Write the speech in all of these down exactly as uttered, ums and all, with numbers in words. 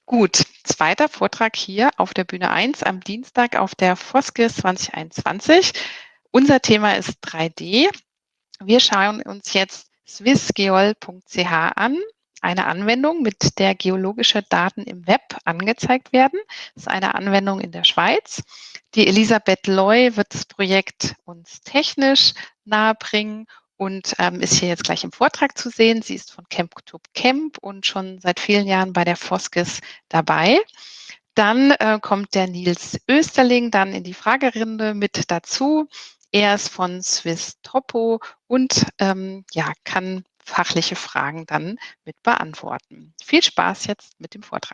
Gut, zweiter Vortrag hier auf der Bühne eins am Dienstag auf der Foskis zwanzig einundzwanzig. Unser Thema ist drei D. Wir schauen uns jetzt swissgeol punkt c h an, eine Anwendung, mit der geologische Daten im Web angezeigt werden. Das ist eine Anwendung in der Schweiz. Die Elisabeth Loy wird das Projekt uns technisch nahebringen und ähm, ist hier jetzt gleich im Vortrag zu sehen. Sie ist von Camp to Camp und schon seit vielen Jahren bei der Foskis dabei. Dann äh, kommt der Nils Österling dann in die Fragerunde mit dazu. Er ist von Swiss Topo und ähm, ja, kann fachliche Fragen dann mit beantworten. Viel Spaß jetzt mit dem Vortrag.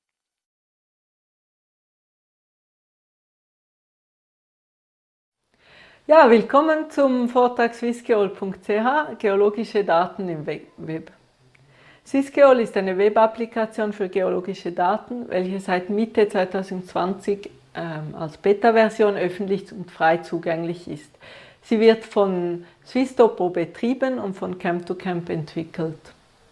Ja, willkommen zum Vortrag swissgeol punkt c h, geologische Daten im Web. Swissgeol ist eine Web-Applikation für geologische Daten, welche seit Mitte zweitausendzwanzig ähm, als Beta-Version öffentlich und frei zugänglich ist. Sie wird von Swiss Topo betrieben und von Camp to Camp entwickelt.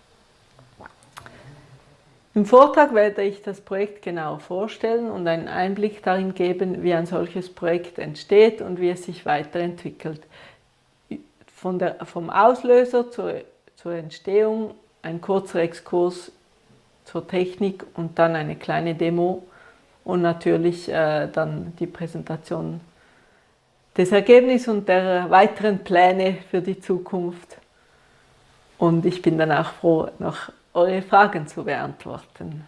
Im Vortrag werde ich das Projekt genauer vorstellen und einen Einblick darin geben, wie ein solches Projekt entsteht und wie es sich weiterentwickelt. Von der, vom Auslöser zur, zur Entstehung ein kurzer Exkurs zur Technik und dann eine kleine Demo und natürlich äh, dann die Präsentation des Ergebnisses und der weiteren Pläne für die Zukunft. Und ich bin dann auch froh, noch eure Fragen zu beantworten.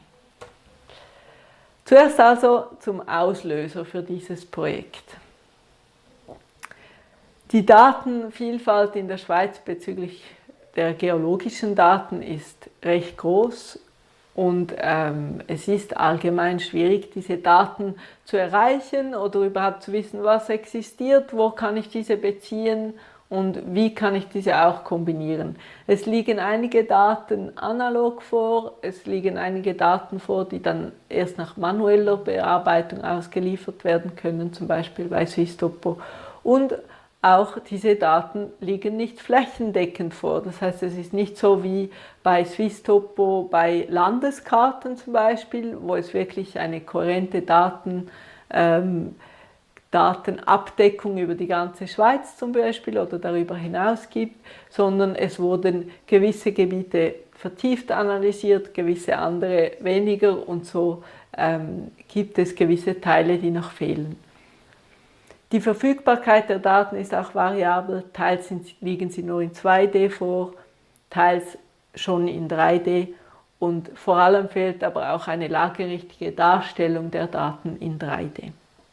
Zuerst also zum Auslöser für dieses Projekt. Die Datenvielfalt in der Schweiz bezüglich der geologischen Daten ist recht groß und ähm, es ist allgemein schwierig, diese Daten zu erreichen oder überhaupt zu wissen, was existiert, wo kann ich diese beziehen und wie kann ich diese auch kombinieren. Es liegen einige Daten analog vor, es liegen einige Daten vor, die dann erst nach manueller Bearbeitung ausgeliefert werden können, zum Beispiel bei Swiss Topo. Und auch diese Daten liegen nicht flächendeckend vor. Das heißt, es ist nicht so wie bei Swiss Topo, bei Landeskarten zum Beispiel, wo es wirklich eine kohärente Daten ähm, Datenabdeckung über die ganze Schweiz zum Beispiel oder darüber hinaus gibt, sondern es wurden gewisse Gebiete vertieft analysiert, gewisse andere weniger und so ähm, gibt es gewisse Teile, die noch fehlen. Die Verfügbarkeit der Daten ist auch variabel, teils sind, liegen sie nur in zwei D vor, teils schon in drei D und vor allem fehlt aber auch eine lagerichtige Darstellung der Daten in drei D.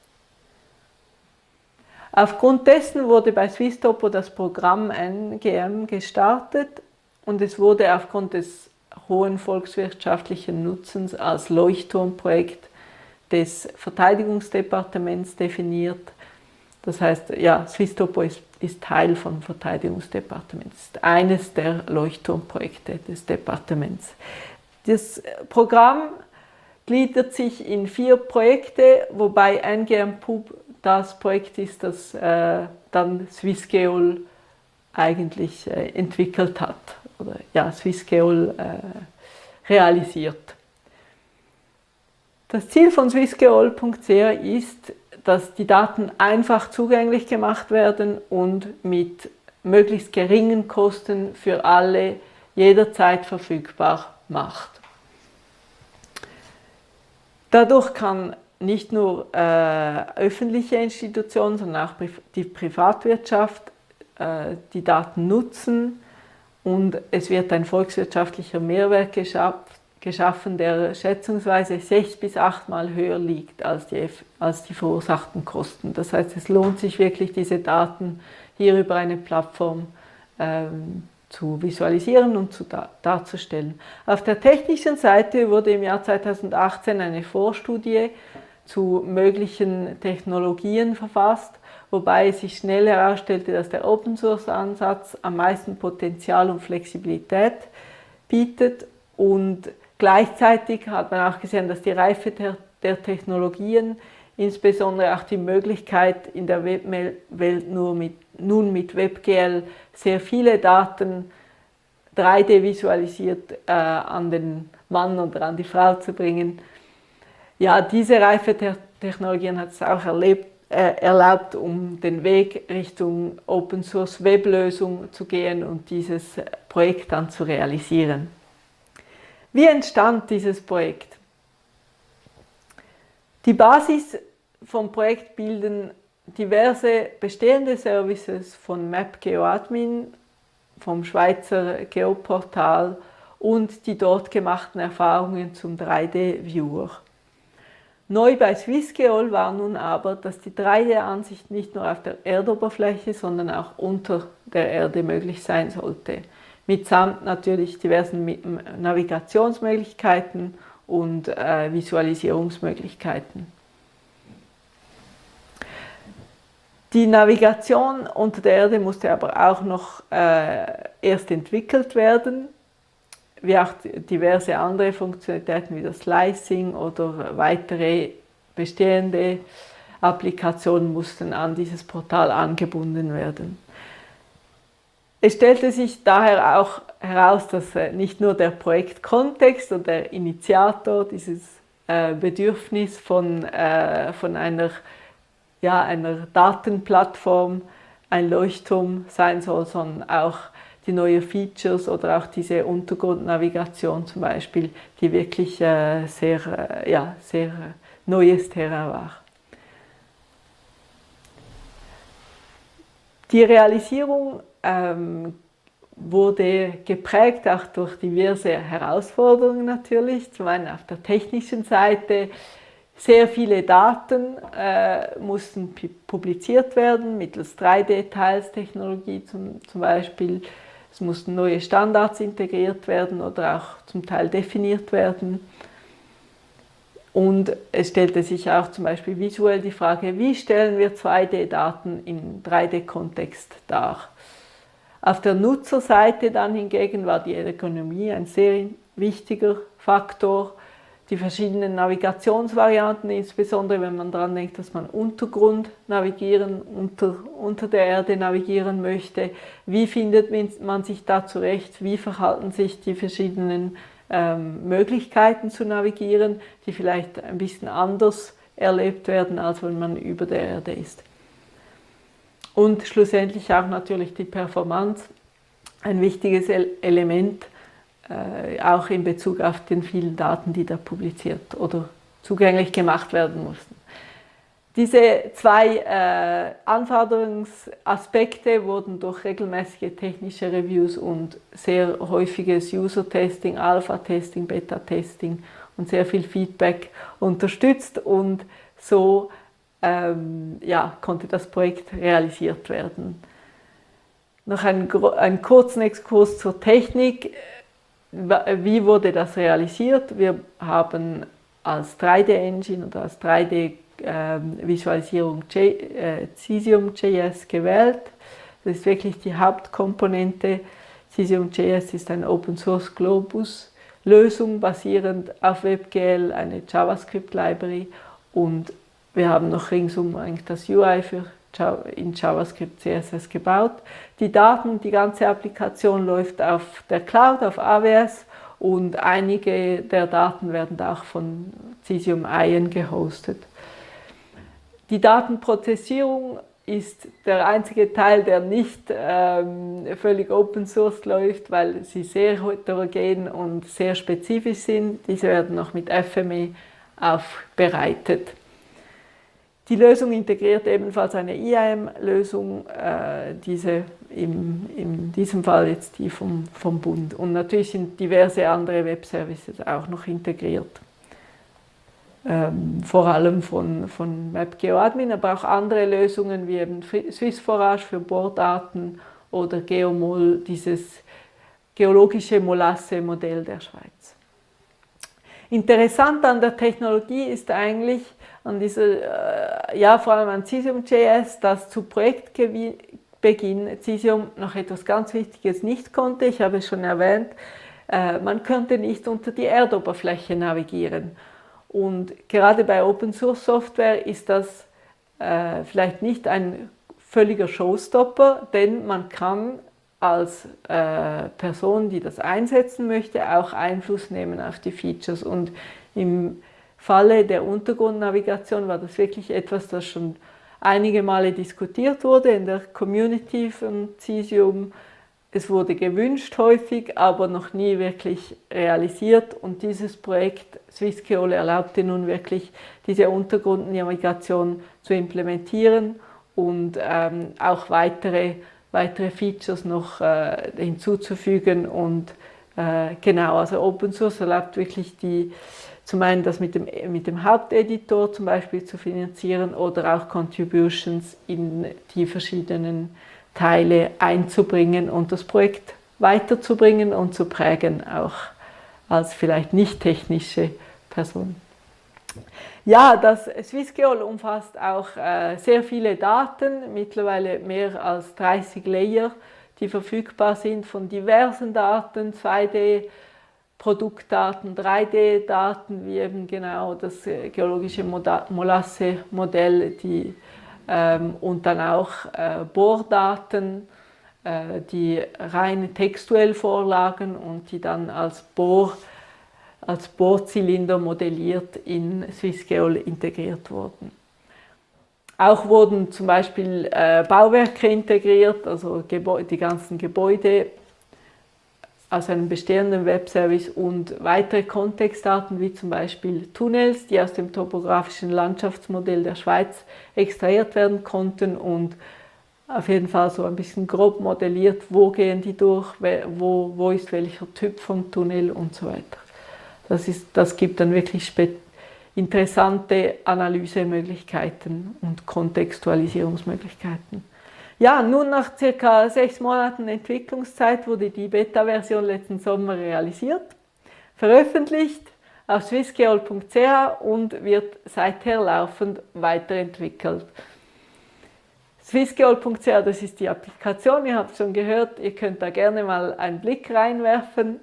Aufgrund dessen wurde bei Swiss Topo das Programm N G M gestartet und es wurde aufgrund des hohen volkswirtschaftlichen Nutzens als Leuchtturmprojekt des Verteidigungsdepartements definiert. Das heißt, ja, Swiss Topo ist, ist Teil vom Verteidigungsdepartement, ist eines der Leuchtturmprojekte des Departements. Das Programm gliedert sich in vier Projekte, wobei N G M Pub das Projekt ist, das äh, dann Swissgeol eigentlich äh, entwickelt hat oder ja, Swissgeol äh, realisiert. Das Ziel von swissgeol punkt c h ist, dass die Daten einfach zugänglich gemacht werden und mit möglichst geringen Kosten für alle jederzeit verfügbar macht. Dadurch kann nicht nur äh, öffentliche Institutionen, sondern auch die Privatwirtschaft äh, die Daten nutzen und es wird ein volkswirtschaftlicher Mehrwert geschaff, geschaffen, der schätzungsweise sechs bis acht Mal höher liegt als die, als die verursachten Kosten. Das heißt, es lohnt sich wirklich, diese Daten hier über eine Plattform ähm, zu visualisieren und zu dar darzustellen. Auf der technischen Seite wurde im Jahr zweitausendachtzehn eine Vorstudie zu möglichen Technologien verfasst, wobei es sich schnell herausstellte, dass der Open-Source-Ansatz am meisten Potenzial und Flexibilität bietet und gleichzeitig hat man auch gesehen, dass die Reife der, der Technologien, insbesondere auch die Möglichkeit in der Webwelt nur mit, nun mit WebGL sehr viele Daten drei D visualisiert äh, an den Mann oder an die Frau zu bringen. Ja, diese Reifetechnologien hat es auch erlebt, äh, erlaubt, um den Weg Richtung Open Source Weblösung zu gehen und dieses Projekt dann zu realisieren. Wie entstand dieses Projekt? Die Basis vom Projekt bilden diverse bestehende Services von MapGeoAdmin, vom Schweizer Geoportal und die dort gemachten Erfahrungen zum drei D Viewer. Neu bei SwissGeol war nun aber, dass die drei D Ansicht nicht nur auf der Erdoberfläche, sondern auch unter der Erde möglich sein sollte. Mitsamt natürlich diversen Navigationsmöglichkeiten und äh, Visualisierungsmöglichkeiten. Die Navigation unter der Erde musste aber auch noch äh, erst entwickelt werden, wie auch diverse andere Funktionalitäten wie das Slicing oder weitere bestehende Applikationen mussten an dieses Portal angebunden werden. Es stellte sich daher auch heraus, dass nicht nur der Projektkontext oder der Initiator dieses äh, Bedürfnis von, äh, von einer, ja, einer Datenplattform, ein Leuchtturm sein soll, sondern auch die neuen Features oder auch diese Untergrundnavigation zum Beispiel, die wirklich äh, sehr, äh, ja, sehr neues Terrain war. Die Realisierung ähm, wurde geprägt auch durch diverse Herausforderungen natürlich, zum einen auf der technischen Seite. Sehr viele Daten äh, mussten publiziert werden, mittels drei D-Teilstechnologie zum, zum Beispiel. Es mussten neue Standards integriert werden oder auch zum Teil definiert werden. Und es stellte sich auch zum Beispiel visuell die Frage, wie stellen wir zwei D Daten im drei D Kontext dar? Auf der Nutzerseite dann hingegen war die Ergonomie ein sehr wichtiger Faktor. Die verschiedenen Navigationsvarianten, insbesondere wenn man daran denkt, dass man Untergrund navigieren, unter, unter der Erde navigieren möchte. Wie findet man sich da zurecht? Wie verhalten sich die verschiedenen ähm, Möglichkeiten zu navigieren, die vielleicht ein bisschen anders erlebt werden, als wenn man über der Erde ist? Und schlussendlich auch natürlich die Performance, ein wichtiges Element, Äh, auch in Bezug auf den vielen Daten, die da publiziert oder zugänglich gemacht werden mussten. Diese zwei äh, Anforderungsaspekte wurden durch regelmäßige technische Reviews und sehr häufiges User-Testing, Alpha-Testing, Beta-Testing und sehr viel Feedback unterstützt und so ähm, ja, konnte das Projekt realisiert werden. Noch einen, einen kurzen Exkurs zur Technik. Wie wurde das realisiert? Wir haben als drei D Engine oder als drei D Visualisierung äh, Cesium Punkt J S gewählt. Das ist wirklich die Hauptkomponente. Cesium Punkt J S ist eine Open Source Globus Lösung basierend auf WebGL, eine JavaScript Library, und wir haben noch ringsum eigentlich das U I für in JavaScript C S S gebaut. Die Daten, die ganze Applikation läuft auf der Cloud, auf A W S, und einige der Daten werden auch von Cesium Ion gehostet. Die Datenprozessierung ist der einzige Teil, der nicht ähm, völlig Open Source läuft, weil sie sehr heterogen und sehr spezifisch sind. Diese werden noch mit F M E aufbereitet. Die Lösung integriert ebenfalls eine I A M-Lösung, äh, diese im, in diesem Fall jetzt die vom, vom Bund. Und natürlich sind diverse andere Web-Services auch noch integriert. Ähm, vor allem von, von MapGeoAdmin, aber auch andere Lösungen wie eben SwissForage für Bohrdaten oder Geomol, dieses geologische Molasse-Modell der Schweiz. Interessant an der Technologie ist eigentlich, an dieser, ja, vor allem an Cesium Punkt J S, dass zu Projektbeginn Cesium noch etwas ganz Wichtiges nicht konnte. Ich habe es schon erwähnt, man könnte nicht unter die Erdoberfläche navigieren. Und gerade bei Open Source Software ist das äh, vielleicht nicht ein völliger Showstopper, denn man kann als äh, Person, die das einsetzen möchte, auch Einfluss nehmen auf die Features. Und im Falle der Untergrundnavigation war das wirklich etwas, das schon einige Male diskutiert wurde in der Community von Cesium. Es wurde gewünscht häufig, aber noch nie wirklich realisiert. Und dieses Projekt Swissgeol erlaubte nun wirklich, diese Untergrundnavigation zu implementieren und ähm, auch weitere, weitere Features noch äh, hinzuzufügen. Und äh, genau, also Open Source erlaubt wirklich die, zum einen das mit dem, mit dem Haupteditor zum Beispiel zu finanzieren oder auch Contributions in die verschiedenen Teile einzubringen und das Projekt weiterzubringen und zu prägen, auch als vielleicht nicht technische Person. Ja, das Swissgeol umfasst auch äh, sehr viele Daten, mittlerweile mehr als dreißig Layer, die verfügbar sind von diversen Daten, zwei D, Produktdaten, drei D Daten, wie eben genau das äh, geologische Molasse-Modell, die ähm, und dann auch äh, Bohrdaten, äh, die rein textuell vorlagen und die dann als Bohr, als Bohrzylinder modelliert in Swissgeol integriert wurden. Auch wurden zum Beispiel äh, Bauwerke integriert, also Gebäude, die ganzen Gebäude aus einem bestehenden Webservice und weitere Kontextdaten wie zum Beispiel Tunnels, die aus dem topografischen Landschaftsmodell der Schweiz extrahiert werden konnten und auf jeden Fall so ein bisschen grob modelliert, wo gehen die durch, wo, wo ist welcher Typ von Tunnel und so weiter. Das, ist, das gibt dann wirklich interessante Analysemöglichkeiten und Kontextualisierungsmöglichkeiten. Ja, nun nach circa sechs Monaten Entwicklungszeit wurde die Beta-Version letzten Sommer realisiert, veröffentlicht auf swissgeol punkt c h und wird seither laufend weiterentwickelt. swissgeol punkt c h, das ist die Applikation, ihr habt es schon gehört, ihr könnt da gerne mal einen Blick reinwerfen.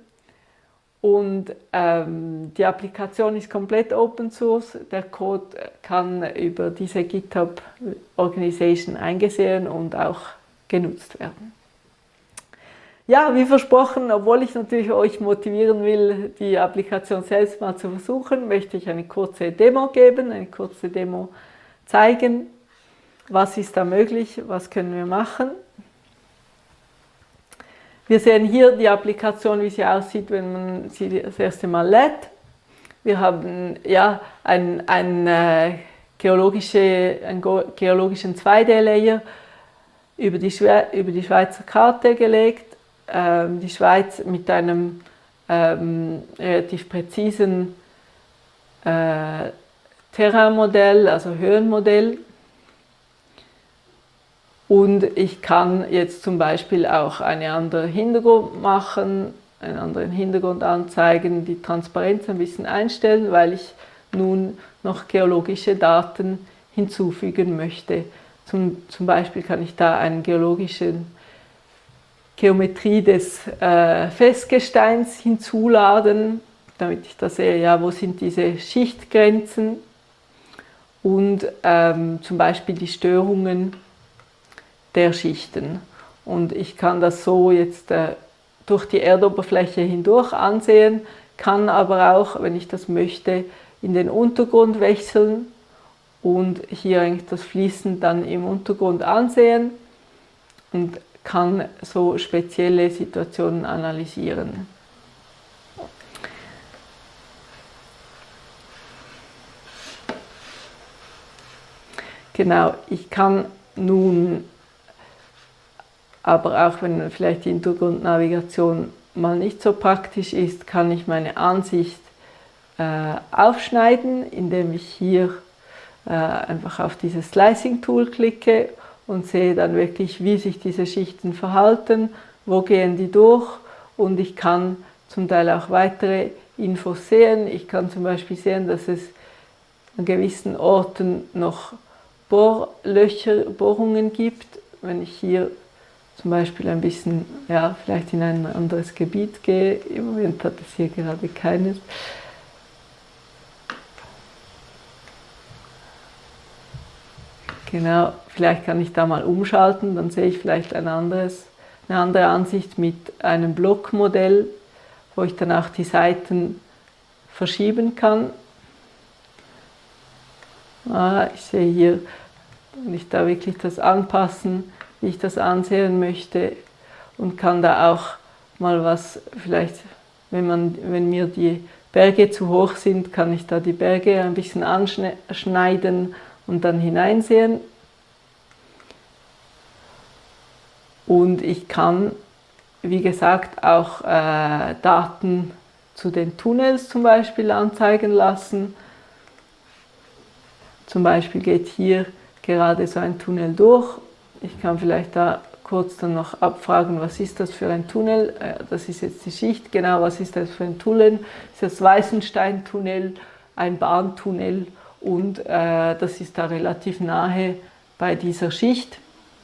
Und ähm, die Applikation ist komplett Open Source. Der Code kann über diese GitHub Organization eingesehen und auch genutzt werden. Ja, wie versprochen, obwohl ich natürlich euch motivieren will, die Applikation selbst mal zu versuchen, möchte ich eine kurze Demo geben, eine kurze Demo zeigen. Was ist da möglich? Was können wir machen? Wir sehen hier die Applikation, wie sie aussieht, wenn man sie das erste Mal lädt. Wir haben ja einen, einen, äh, geologische, einen geologischen zwei D Layer über die, über die Schweizer Karte gelegt. Ähm, die Schweiz mit einem ähm, relativ präzisen äh, Terrainmodell, also Höhenmodell. Und ich kann jetzt zum Beispiel auch einen anderen Hintergrund machen, einen anderen Hintergrund anzeigen, die Transparenz ein bisschen einstellen, weil ich nun noch geologische Daten hinzufügen möchte. Zum, zum Beispiel kann ich da eine geologische Geometrie des äh, Festgesteins hinzuladen, damit ich da sehe, ja, wo sind diese Schichtgrenzen und ähm, zum Beispiel die Störungen der Schichten. Und ich kann das so jetzt äh, durch die Erdoberfläche hindurch ansehen, kann aber auch, wenn ich das möchte, in den Untergrund wechseln und hier eigentlich das Fließen dann im Untergrund ansehen und kann so spezielle Situationen analysieren. Genau, ich kann nun aber auch wenn vielleicht die Hintergrundnavigation mal nicht so praktisch ist, kann ich meine Ansicht äh, aufschneiden, indem ich hier äh, einfach auf dieses Slicing-Tool klicke und sehe dann wirklich, wie sich diese Schichten verhalten, wo gehen die durch und ich kann zum Teil auch weitere Infos sehen. Ich kann zum Beispiel sehen, dass es an gewissen Orten noch Bohrlöcher, Bohrungen gibt. Wenn ich hier zum Beispiel ein bisschen, ja, vielleicht in ein anderes Gebiet gehe. Im Moment hat es hier gerade keines. Genau, vielleicht kann ich da mal umschalten, dann sehe ich vielleicht ein anderes, eine andere Ansicht mit einem Blockmodell, wo ich dann auch die Seiten verschieben kann. Ah, ich sehe hier, kann ich da wirklich das anpassen, wie ich das ansehen möchte, und kann da auch mal was, vielleicht, wenn, man, wenn mir die Berge zu hoch sind, kann ich da die Berge ein bisschen anschneiden und dann hineinsehen. Und ich kann, wie gesagt, auch äh, Daten zu den Tunnels zum Beispiel anzeigen lassen. Zum Beispiel geht hier gerade so ein Tunnel durch. Ich kann vielleicht da kurz dann noch abfragen, was ist das für ein Tunnel? Das ist jetzt die Schicht, genau, was ist das für ein Tunnel? Das ist das Weissenstein-Tunnel, ein Bahntunnel, und äh, das ist da relativ nahe bei dieser Schicht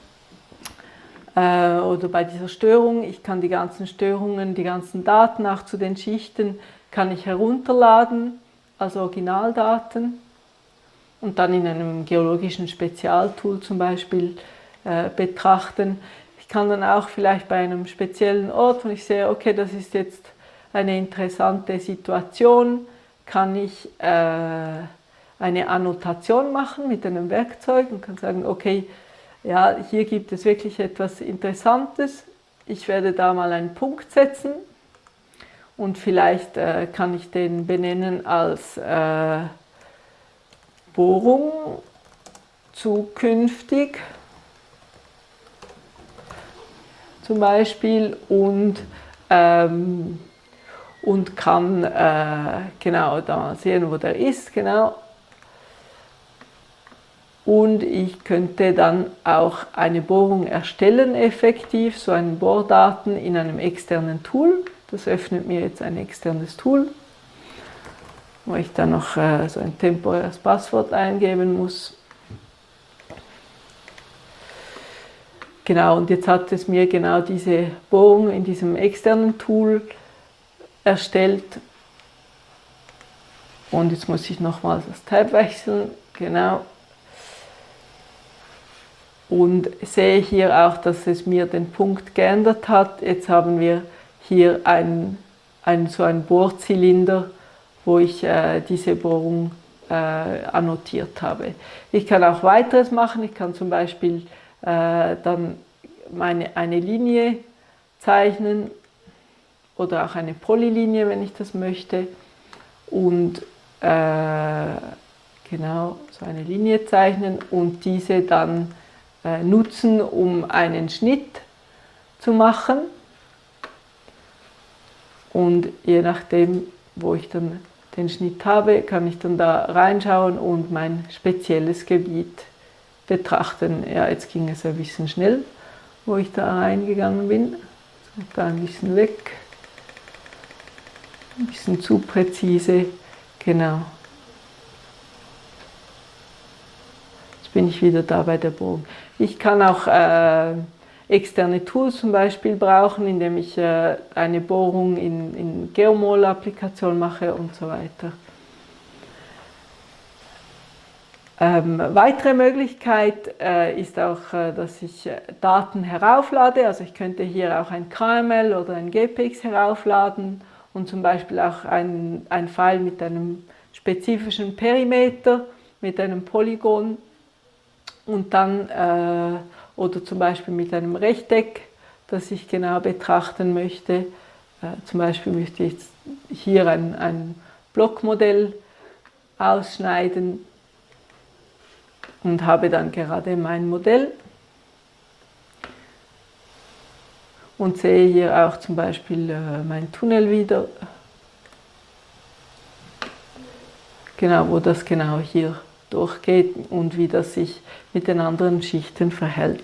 äh, oder bei dieser Störung. Ich kann die ganzen Störungen, die ganzen Daten auch zu den Schichten, kann ich herunterladen als Originaldaten und dann in einem geologischen Spezialtool zum Beispiel äh, betrachten. Ich kann dann auch vielleicht bei einem speziellen Ort, wenn ich sehe, okay, das ist jetzt eine interessante Situation, kann ich äh, eine Annotation machen mit einem Werkzeug und kann sagen, okay, ja, hier gibt es wirklich etwas Interessantes, ich werde da mal einen Punkt setzen und vielleicht äh, kann ich den benennen als äh, Bohrung zukünftig zum Beispiel, und, ähm, und kann äh, genau da sehen, wo der ist, genau. Und ich könnte dann auch eine Bohrung erstellen, effektiv, so einen Bohrdaten in einem externen Tool. Das öffnet mir jetzt ein externes Tool, wo ich dann noch äh, so ein temporäres Passwort eingeben muss. Genau, und jetzt hat es mir genau diese Bohrung in diesem externen Tool erstellt. Und jetzt muss ich nochmals das Tab wechseln, genau. Und sehe hier auch, dass es mir den Punkt geändert hat. Jetzt haben wir hier ein, ein, so einen Bohrzylinder, wo ich äh, diese Bohrung äh, annotiert habe. Ich kann auch weiteres machen. Ich kann zum Beispiel äh, dann meine, eine Linie zeichnen oder auch eine Polylinie, wenn ich das möchte. Und äh, genau so eine Linie zeichnen und diese dann äh, nutzen, um einen Schnitt zu machen. Und je nachdem, wo ich dann den Schnitt habe, kann ich dann da reinschauen und mein spezielles Gebiet betrachten. Ja, jetzt ging es ein bisschen schnell, wo ich da reingegangen bin. So, da ein bisschen weg. Ein bisschen zu präzise. Genau. Jetzt bin ich wieder da bei der Bohrung. Ich kann auch äh, externe Tools zum Beispiel brauchen, indem ich äh, eine Bohrung in, in Geomol-Applikation mache und so weiter. Ähm, weitere Möglichkeit äh, ist auch, äh, dass ich äh, Daten herauflade. Also ich könnte hier auch ein K M L oder ein G P X heraufladen und zum Beispiel auch ein, ein File mit einem spezifischen Perimeter, mit einem Polygon und dann äh, oder zum Beispiel mit einem Rechteck, das ich genau betrachten möchte. Äh, zum Beispiel möchte ich jetzt hier ein, ein Blockmodell ausschneiden und habe dann gerade mein Modell und sehe hier auch zum Beispiel äh, mein Tunnel wieder, genau, wo das genau hier durchgeht und wie das sich mit den anderen Schichten verhält.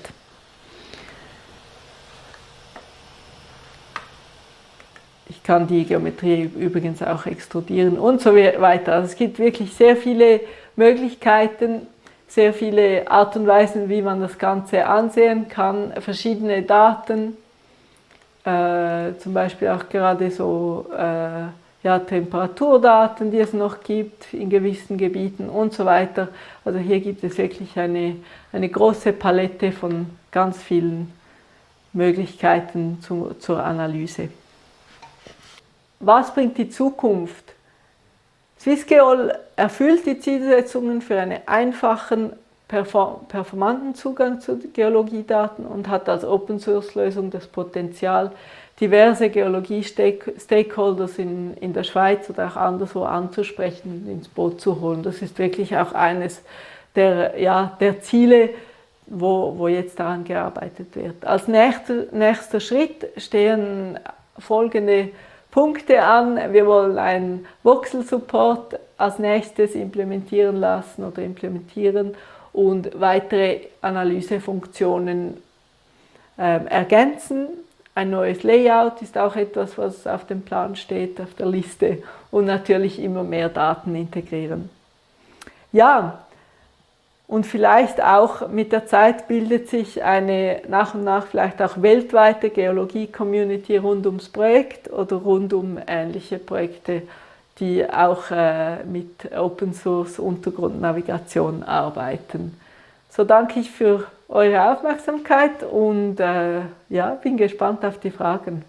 Ich kann die Geometrie übrigens auch extrudieren und so weiter. Also es gibt wirklich sehr viele Möglichkeiten, sehr viele Art und Weisen, wie man das Ganze ansehen kann, verschiedene Daten, äh, zum Beispiel auch gerade so äh, ja, Temperaturdaten, die es noch gibt in gewissen Gebieten und so weiter. Also hier gibt es wirklich eine, eine große Palette von ganz vielen Möglichkeiten zu, zur Analyse. Was bringt die Zukunft? Swissgeol erfüllt die Zielsetzungen für einen einfachen, performanten Zugang zu Geologiedaten und hat als Open-Source-Lösung das Potenzial, diverse Geologie-Stakeholders in, in der Schweiz oder auch anderswo anzusprechen und ins Boot zu holen. Das ist wirklich auch eines der, ja, der Ziele, wo, wo jetzt daran gearbeitet wird. Als nächster, nächster Schritt stehen folgende Punkte an. Wir wollen einen Voxel-Support als nächstes implementieren lassen oder implementieren und weitere Analysefunktionen äh, ergänzen. Ein neues Layout ist auch etwas, was auf dem Plan steht, auf der Liste, und natürlich immer mehr Daten integrieren. Ja, und vielleicht auch mit der Zeit bildet sich eine nach und nach vielleicht auch weltweite Geologie-Community rund ums Projekt oder rund um ähnliche Projekte, die auch äh, mit Open-Source-Untergrundnavigation arbeiten. So danke ich für eure Aufmerksamkeit und äh, ja, bin gespannt auf die Fragen.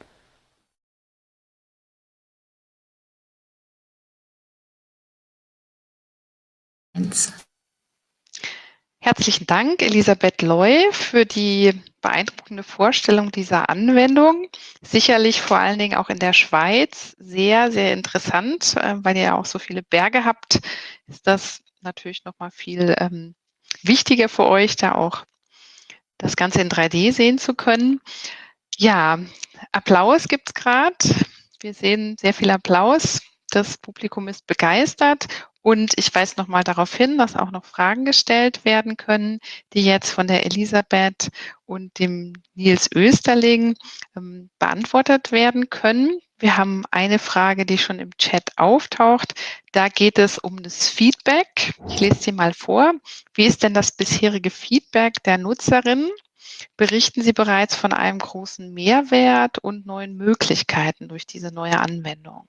Herzlichen Dank, Elisabeth Loy, für die beeindruckende Vorstellung dieser Anwendung. Sicherlich vor allen Dingen auch in der Schweiz sehr, sehr interessant, weil ihr ja auch so viele Berge habt, ist das natürlich nochmal viel ähm, wichtiger für euch, da auch das Ganze in drei D sehen zu können. Ja, Applaus gibt es gerade. Wir sehen sehr viel Applaus. Das Publikum ist begeistert. Und ich weise nochmal darauf hin, dass auch noch Fragen gestellt werden können, die jetzt von der Elisabeth und dem Nils Österling ähm, beantwortet werden können. Wir haben eine Frage, die schon im Chat auftaucht. Da geht es um das Feedback. Ich lese sie mal vor. Wie ist denn das bisherige Feedback der Nutzerinnen? Berichten Sie bereits von einem großen Mehrwert und neuen Möglichkeiten durch diese neue Anwendung?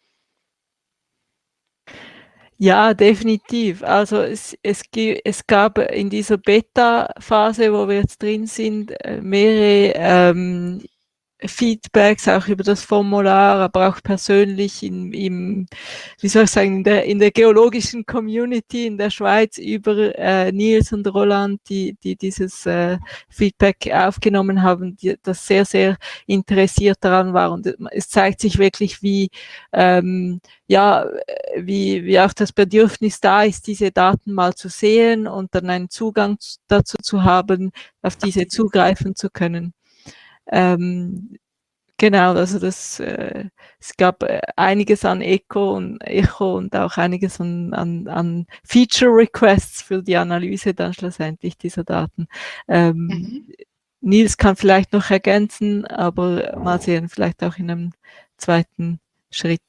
Ja, definitiv. Also es, es, es gab in dieser Beta-Phase, wo wir jetzt drin sind, mehrere ähm, Feedbacks, auch über das Formular, aber auch persönlich in, im, wie soll ich sagen, in der, in der geologischen Community in der Schweiz über äh, Nils und Roland, die, die dieses äh, Feedback aufgenommen haben, die das sehr, sehr interessiert daran war. Und es zeigt sich wirklich, wie, ähm, ja, wie, wie auch das Bedürfnis da ist, diese Daten mal zu sehen und dann einen Zugang dazu zu haben, auf diese zugreifen zu können. Ähm, genau, also das, äh, es gab äh, einiges an Echo und Echo und auch einiges an, an, an Feature Requests für die Analyse dann schlussendlich dieser Daten. Ähm, mhm. Nils kann vielleicht noch ergänzen, aber mal sehen, vielleicht auch in einem zweiten Schritt.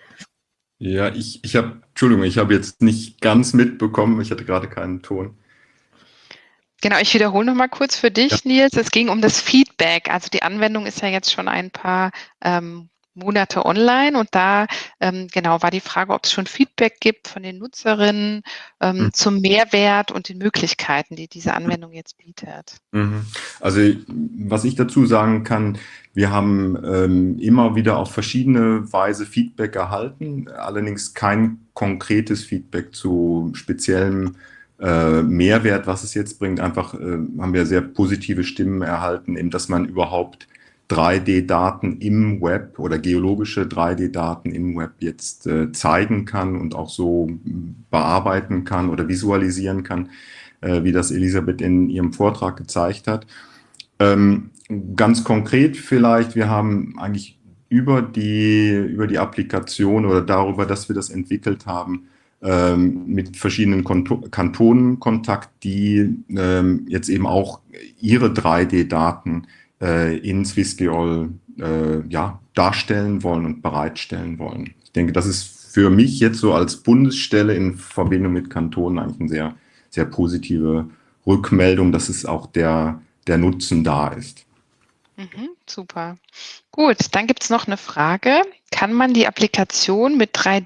Ja, ich, ich habe, Entschuldigung, ich habe jetzt nicht ganz mitbekommen, ich hatte gerade keinen Ton. Genau, ich wiederhole noch mal kurz für dich, ja. Nils. Es ging um das Feedback. Also die Anwendung ist ja jetzt schon ein paar ähm, Monate online und da ähm, genau war die Frage, ob es schon Feedback gibt von den Nutzerinnen ähm, mhm. zum Mehrwert und den Möglichkeiten, die diese Anwendung jetzt bietet. Mhm. Also was ich dazu sagen kann, wir haben ähm, immer wieder auf verschiedene Weise Feedback erhalten, allerdings kein konkretes Feedback zu speziellem Äh, Mehrwert, was es jetzt bringt. Einfach äh, haben wir sehr positive Stimmen erhalten, eben, dass man überhaupt drei D-Daten im Web oder geologische drei D-Daten im Web jetzt äh, zeigen kann und auch so bearbeiten kann oder visualisieren kann, äh, wie das Elisabeth in ihrem Vortrag gezeigt hat. Ähm, ganz konkret vielleicht, wir haben eigentlich über die, über die Applikation oder darüber, dass wir das entwickelt haben, mit verschiedenen Kantonen Kontakt, die ähm, jetzt eben auch ihre drei D-Daten äh, in Swissgeol äh, ja, darstellen wollen und bereitstellen wollen. Ich denke, das ist für mich jetzt so als Bundesstelle in Verbindung mit Kantonen eigentlich eine sehr, sehr positive Rückmeldung, dass es auch der, der Nutzen da ist. Mhm, super. Gut, dann gibt es noch eine Frage. Kann man die Applikation mit drei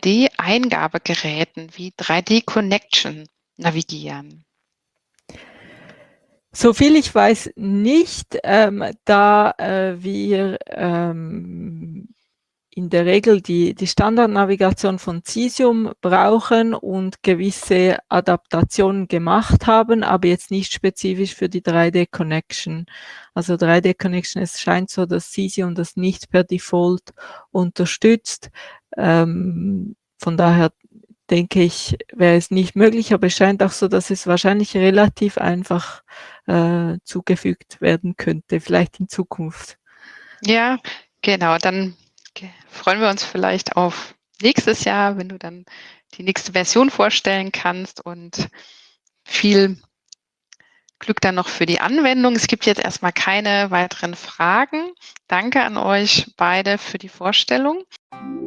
D-Eingabegeräten wie drei D Connection navigieren? Soviel ich weiß nicht, ähm, da äh, wir ähm, in der Regel die, die Standardnavigation von Cesium brauchen und gewisse Adaptationen gemacht haben, aber jetzt nicht spezifisch für die drei D Connection. Also drei D Connection, es scheint so, dass Cesium das nicht per Default unterstützt. Ähm, von daher denke ich, wäre es nicht möglich, aber es scheint auch so, dass es wahrscheinlich relativ einfach äh, zugefügt werden könnte, vielleicht in Zukunft. Ja, genau. Dann ge- freuen wir uns vielleicht auf nächstes Jahr, wenn du dann die nächste Version vorstellen kannst und viel Glück dann noch für die Anwendung. Es gibt jetzt erstmal keine weiteren Fragen. Danke an euch beide für die Vorstellung.